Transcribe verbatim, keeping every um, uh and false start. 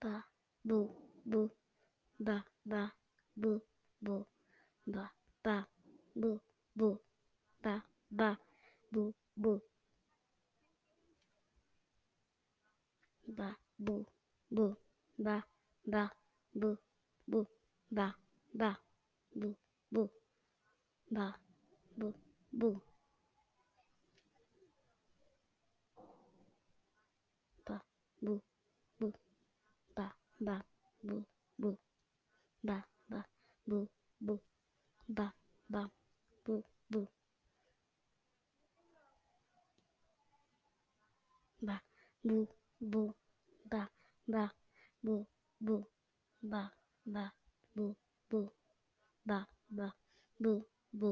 ba, boo, boo, ba, ba, boo, boo, ba, ba, boo, boo, ba, ba, boo, boo, ba, boo, boo, ba, ba, boo, boo, ba, ba, boo, boo, ba, boo, boo, ba, boo, boo, ba, ba, boo, boo, ba, ba, boo, boo, ba, ba, boo, boo, ba, boo, boo, ba, ba, boo, boo, ba, ba, boo, boo, ba, ba, boo,